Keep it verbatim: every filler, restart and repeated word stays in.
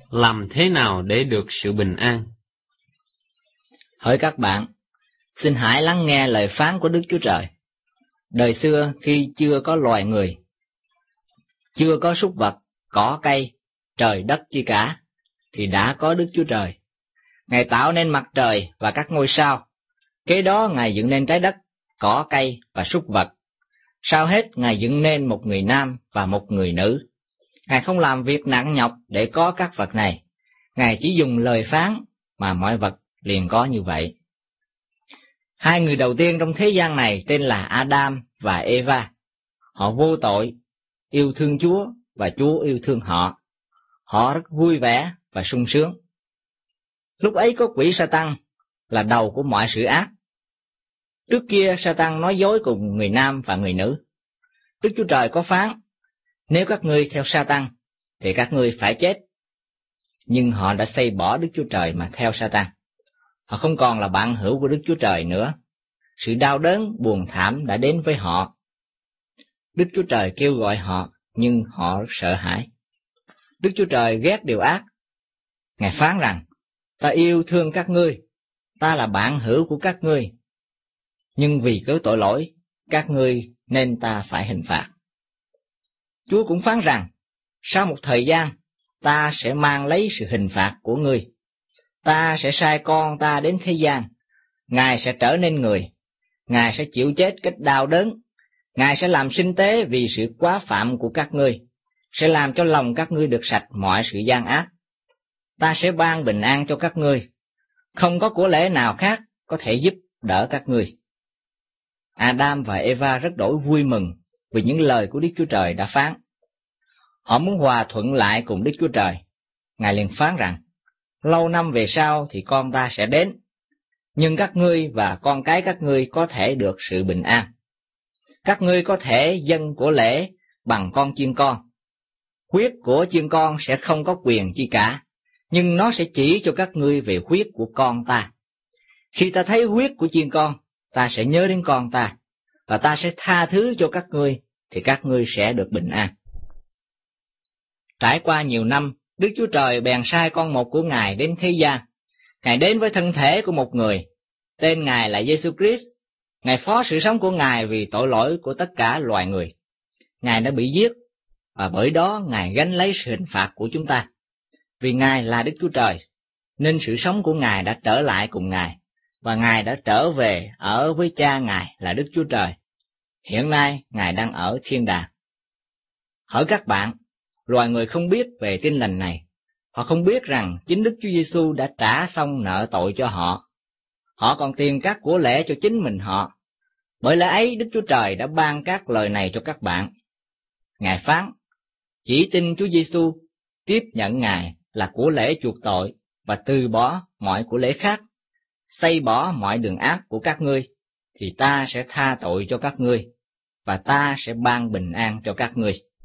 Làm thế nào để được sự bình an? Hỡi các bạn, xin hãy lắng nghe lời phán của Đức Chúa Trời. Đời xưa khi chưa có loài người, chưa có súc vật, cỏ cây, trời đất chi cả, thì đã có Đức Chúa Trời. Ngài tạo nên mặt trời và các ngôi sao. Kế đó Ngài dựng nên trái đất, cỏ cây và súc vật. Sau hết Ngài dựng nên một người nam và một người nữ. Ngài không làm việc nặng nhọc để có các vật này. Ngài chỉ dùng lời phán mà mọi vật liền có như vậy. Hai người đầu tiên trong thế gian này tên là Adam và Eva. Họ vô tội, yêu thương Chúa và Chúa yêu thương họ. Họ rất vui vẻ và sung sướng. Lúc ấy có quỷ Sa-tăng là đầu của mọi sự ác. Trước kia Sa-tăng nói dối cùng người nam và người nữ. Đức Chúa Trời có phán, nếu các ngươi theo Sa-tăng thì các ngươi phải chết. Nhưng họ đã xây bỏ Đức Chúa Trời mà theo Sa-tăng. Họ không còn là bạn hữu của Đức Chúa Trời nữa. Sự đau đớn, buồn thảm đã đến với họ. Đức Chúa Trời kêu gọi họ, nhưng họ sợ hãi. Đức Chúa Trời ghét điều ác. Ngài phán rằng, ta yêu thương các ngươi, ta là bạn hữu của các ngươi. Nhưng vì cớ tội lỗi, các ngươi nên ta phải hình phạt. Chúa cũng phán rằng, sau một thời gian, ta sẽ mang lấy sự hình phạt của ngươi. Ta sẽ sai con ta đến thế gian. Ngài sẽ trở nên người. Ngài sẽ chịu chết cách đau đớn. Ngài sẽ làm sinh tế vì sự quá phạm của các ngươi, sẽ làm cho lòng các ngươi được sạch mọi sự gian ác. Ta sẽ ban bình an cho các ngươi. Không có của lễ nào khác có thể giúp đỡ các ngươi. Adam và Eva rất đổi vui mừng vì những lời của Đức Chúa Trời đã phán. Họ muốn hòa thuận lại cùng Đức Chúa Trời. Ngài liền phán rằng, lâu năm về sau thì con ta sẽ đến, nhưng các ngươi và con cái các ngươi có thể được sự bình an. Các ngươi có thể dâng của lễ bằng con chiên con. Huyết của chiên con sẽ không có quyền chi cả, nhưng nó sẽ chỉ cho các ngươi về huyết của con ta. Khi ta thấy huyết của chiên con, ta sẽ nhớ đến con ta, và ta sẽ tha thứ cho các ngươi, thì các ngươi sẽ được bình an. Trải qua nhiều năm, Đức Chúa Trời bèn sai con một của Ngài đến thế gian. Ngài đến với thân thể của một người, tên Ngài là Giê-xu Christ. Ngài phó sự sống của Ngài vì tội lỗi của tất cả loài người. Ngài đã bị giết, và bởi đó Ngài gánh lấy sự hình phạt của chúng ta. Vì Ngài là Đức Chúa Trời, nên sự sống của Ngài đã trở lại cùng Ngài, và Ngài đã trở về ở với Cha Ngài là Đức Chúa Trời. Hiện nay Ngài đang ở thiên đàng. Hỡi các bạn, loài người không biết về tin lành này. Họ không biết rằng chính Đức Chúa Giêsu đã trả xong nợ tội cho họ. Họ còn tiền các của lễ cho chính mình họ. Bởi lẽ ấy Đức Chúa Trời đã ban các lời này cho các bạn. Ngài phán, chỉ tin Chúa Giêsu, tiếp nhận Ngài là của lễ chuộc tội và từ bỏ mọi của lễ khác, xây bỏ mọi đường ác của các ngươi, thì ta sẽ tha tội cho các ngươi và ta sẽ ban bình an cho các ngươi.